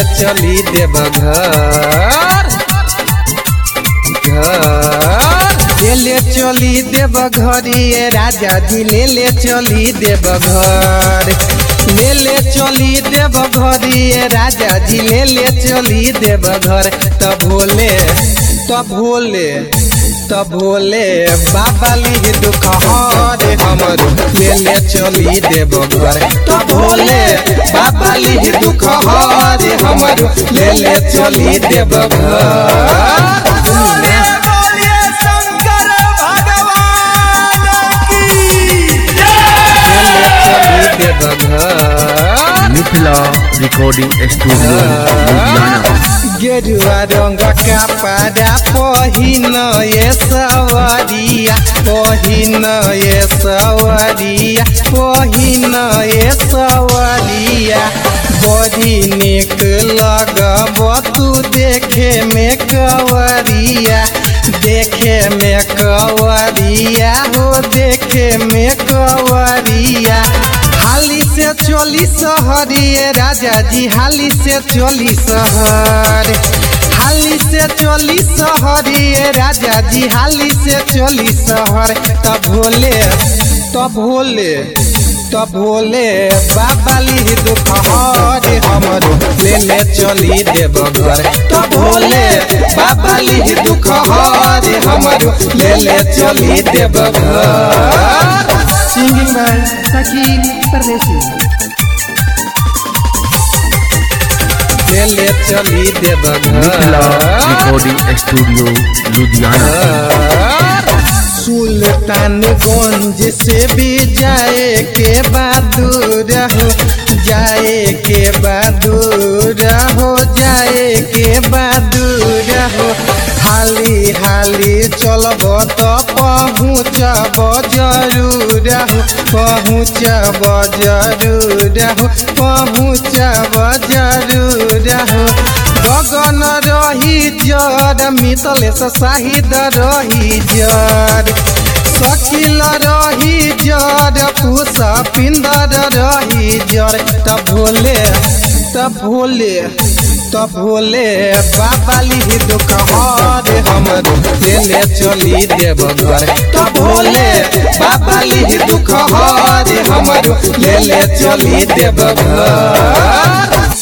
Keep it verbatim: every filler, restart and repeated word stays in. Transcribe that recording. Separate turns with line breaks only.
चली देव घर ले ले चली देव घर ये राजा जी ले ले चली देव घर ले ले चली देव घर ये राजा जी ले ले चली देव घर तब भोले तब भोले तब भोले बाबा ली दुख हरे हमर ले ले चली देव घर तब भोले बाबा ली दुख हरे हमर ले ले चली देव घर
मिथिला रिकॉर्डिंग स्टूडियो
गेरुआ रंग कपड़ा पहिन ये सवरिया पहिन ये सवरिया पहिन ये सवरिया बड़ी निक लगब तू देखे में कवरिया देखे में कवरिया हो देखे में कवरिया हाली से चली सहरिए राजा जी हाली से चली सहर हाली से चली सहरिए राजा जी हाली से चली सहर तब भोले तब भोले तब भोले बाबा ली दुख हरे हमर ले ले चली देव घर तब भोले बाबा ली दुख हरे हमर ले ले चली देव घर
Singing by Sakin Pardesi.
ले ले चली देव
मिथिला
घर
रिकॉर्डिंग स्टूडियो लुधियाना
सुल्तानगंज से भी जाए के बहादुर हो जाए के बहादुर हो जाए के बहादुर हो हाली हाली चलब तो पहुँचब जरूर हो पहुँचब जरूर हो पहुँचब जरूर हो गगन रही जर मितल शाहिद रही जर शकील रही जर पूसा पिंदर रही जर तब भोले तब भोले तब भोले बाबा ली दुख हरे हमर ले ले चली देव घर तब भोले बाबा ली दुख हरे हमर ले ले चली देव घर।